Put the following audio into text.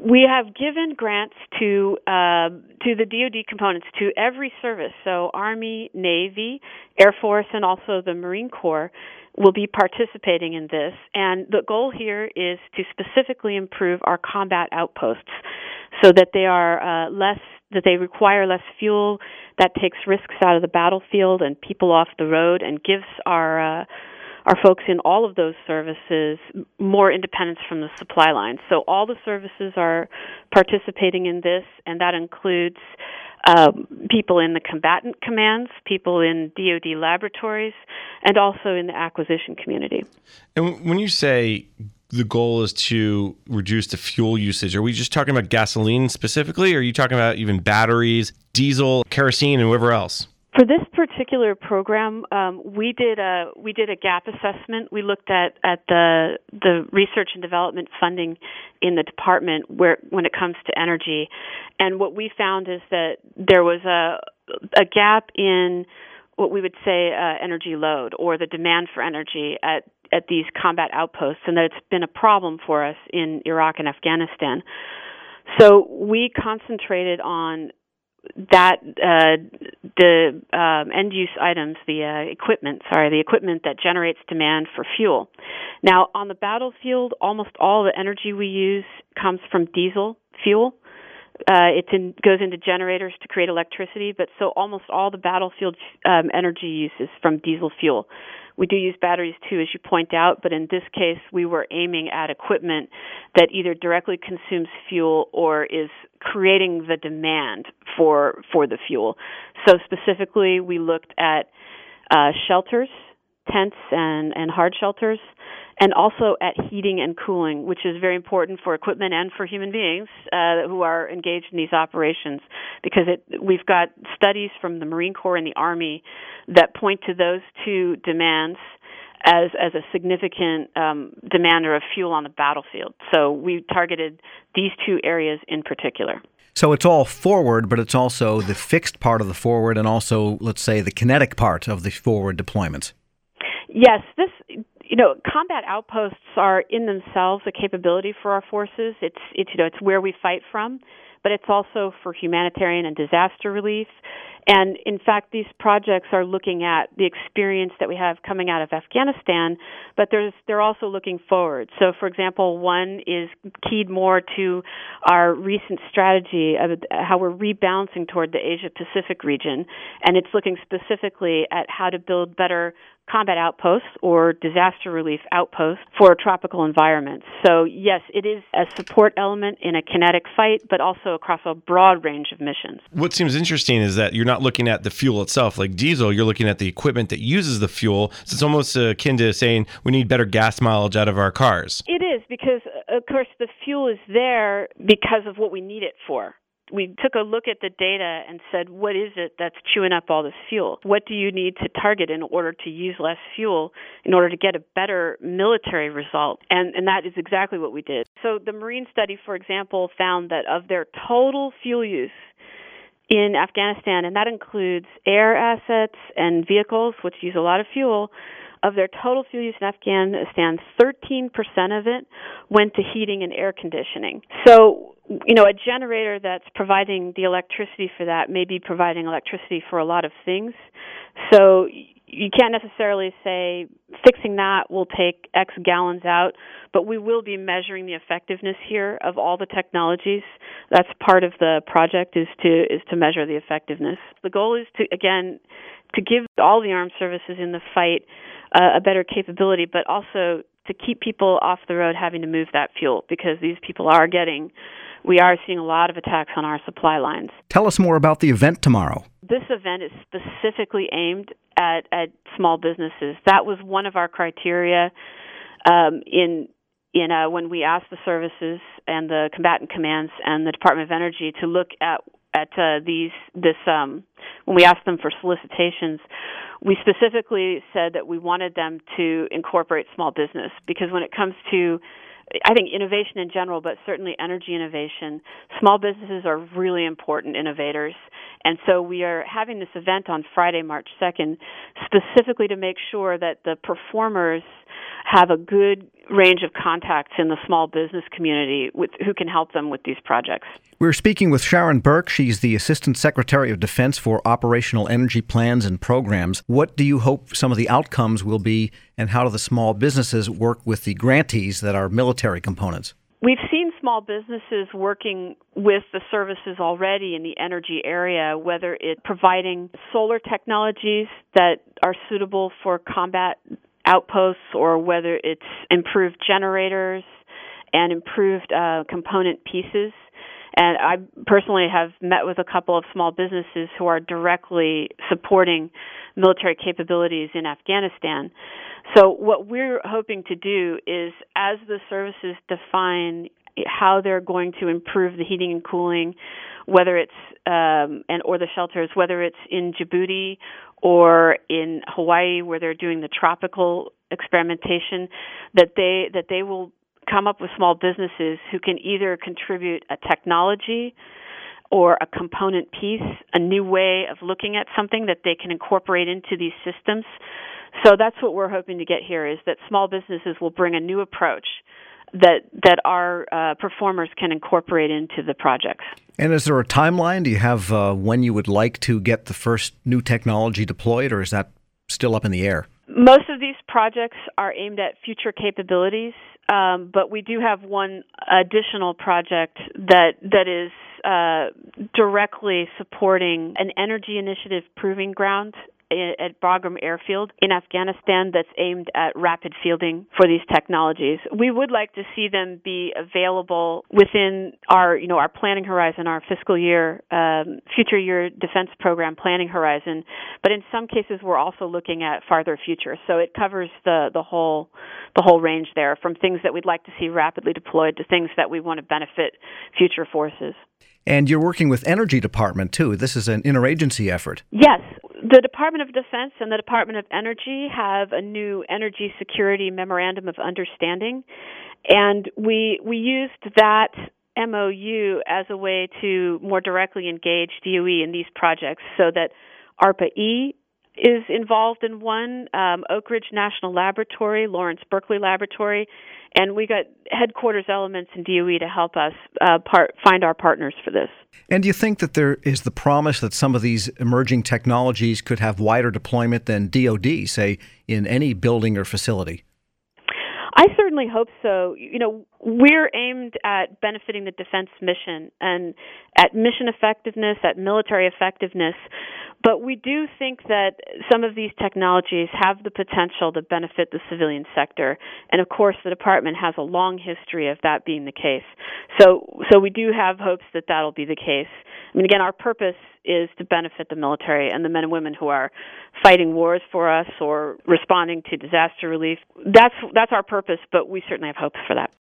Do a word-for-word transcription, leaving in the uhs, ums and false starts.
We have given grants to uh, to the D O D components, to every service. So Army, Navy, Air Force, and also the Marine Corps will be participating in this. And the goal here is to specifically improve our combat outposts so that they are uh, less, that they require less fuel, that takes risks out of the battlefield and people off the road, and gives our uh, our folks in all of those services more independence from the supply line. So all the services are participating in this, and that includes uh, people in the combatant commands, people in D O D laboratories, and also in the acquisition community. And when you say the goal is to reduce the fuel usage, are we just talking about gasoline specifically, or are you talking about even batteries, diesel, kerosene, and whatever else? For this particular program, um, we did a we did a gap assessment. We looked at, at the the research and development funding in the department where when it comes to energy, and what we found is that there was a a gap in what we would say uh, energy load, or the demand for energy at at these combat outposts, and that it's been a problem for us in Iraq and Afghanistan. So we concentrated on that uh, the um, end-use items, the uh, equipment, sorry, the equipment that generates demand for fuel. Now, on the battlefield, almost all the energy we use comes from diesel fuel. Uh, it in, goes into generators to create electricity, but so almost all the battlefield um, energy use is from diesel fuel. We do use batteries too, as you point out, but in this case, we were aiming at equipment that either directly consumes fuel or is creating the demand for for the fuel. So specifically, we looked at uh, shelters, tents and, and hard shelters, and also at heating and cooling, which is very important for equipment and for human beings uh, who are engaged in these operations, because it, we've got studies from the Marine Corps and the Army that point to those two demands as as a significant um, demander of fuel on the battlefield. So we targeted these two areas in particular. So it's all forward, but it's also the fixed part of the forward and also, let's say, the kinetic part of the forward deployments. Yes, this, you know, combat outposts are in themselves a capability for our forces. It's, it's, you know, it's where we fight from, but it's also for humanitarian and disaster relief. And in fact, these projects are looking at the experience that we have coming out of Afghanistan, but there's, they're also looking forward. So, for example, one is keyed more to our recent strategy of how we're rebalancing toward the Asia-Pacific region, and it's looking specifically at how to build better combat outposts or disaster relief outposts for tropical environments. So, yes, it is a support element in a kinetic fight, but also across a broad range of missions. What seems interesting is that you're not looking at the fuel itself, like diesel, you're looking at the equipment that uses the fuel. So it's almost akin to saying we need better gas mileage out of our cars. It is, because, of course, the fuel is there because of what we need it for. We took a look at the data and said, what is it that's chewing up all this fuel? What do you need to target in order to use less fuel in order to get a better military result? And, and that is exactly what we did. So the Marine study, for example, found that of their total fuel use in Afghanistan, and that includes air assets and vehicles, which use a lot of fuel, of their total fuel use in Afghanistan, thirteen percent of it went to heating and air conditioning. So, you know, a generator that's providing the electricity for that may be providing electricity for a lot of things. So you can't necessarily say fixing that will take X gallons out, but we will be measuring the effectiveness here of all the technologies. That's part of the project, is to is to measure the effectiveness. The goal is to, again, to give all the armed services in the fight uh, a better capability, but also to keep people off the road having to move that fuel, because these people are getting, we are seeing a lot of attacks on our supply lines. Tell us more about the event tomorrow. This event is specifically aimed at, at small businesses. That was one of our criteria um, in in uh, when we asked the services and the combatant commands and the Department of Energy to look at at uh, these this um, when we asked them for solicitations. We specifically said that we wanted them to incorporate small business, because when it comes to, I think, innovation in general, but certainly energy innovation, small businesses are really important innovators. And so we are having this event on Friday, March second, specifically to make sure that the performers have a good range of contacts in the small business community with, who can help them with these projects. We're speaking with Sharon Burke. She's the Assistant Secretary of Defense for Operational Energy Plans and Programs. What do you hope some of the outcomes will be, and how do the small businesses work with the grantees that are military components? We've seen small businesses working with the services already in the energy area, whether it's providing solar technologies that are suitable for combat outposts or whether it's improved generators and improved uh, component pieces. And I personally have met with a couple of small businesses who are directly supporting military capabilities in Afghanistan. So what we're hoping to do is, as the services define how they're going to improve the heating and cooling, whether it's um, and or the shelters, whether it's in Djibouti or in Hawaii where they're doing the tropical experimentation, that they that they will come up with small businesses who can either contribute a technology or a component piece, a new way of looking at something that they can incorporate into these systems. So that's what we're hoping to get here, is that small businesses will bring a new approach that that our uh, performers can incorporate into the projects. And is there a timeline? Do you have uh, when you would like to get the first new technology deployed, or is that still up in the air? Most of these projects are aimed at future capabilities, um, but we do have one additional project that that is uh, directly supporting an energy initiative proving ground at Bagram Airfield in Afghanistan that's aimed at rapid fielding for these technologies. We would like to see them be available within our, you know, our planning horizon, our fiscal year, um, future year defense program planning horizon. But in some cases, we're also looking at farther future. So it covers the, the whole the whole range there, from things that we'd like to see rapidly deployed to things that we want to benefit future forces. And you're working with Energy Department, too. This is an interagency effort. Yes. The Department of Defense and the Department of Energy have a new Energy Security Memorandum of Understanding, and we we used that M O U as a way to more directly engage D O E in these projects, so that ARPA-E is involved in one, um, Oak Ridge National Laboratory, Lawrence Berkeley Laboratory, and we got headquarters elements in D O E to help us uh, part, find our partners for this. And do you think that there is the promise that some of these emerging technologies could have wider deployment than D O D, say, in any building or facility? I certainly hope so. You know, we're aimed at benefiting the defense mission and at mission effectiveness, at military effectiveness. But we do think that some of these technologies have the potential to benefit the civilian sector. And of course, the department has a long history of that being the case. So, so we do have hopes that that'll be the case. I mean, again, our purpose is to benefit the military and the men and women who are fighting wars for us or responding to disaster relief. That's that's our purpose, but we certainly have hopes for that.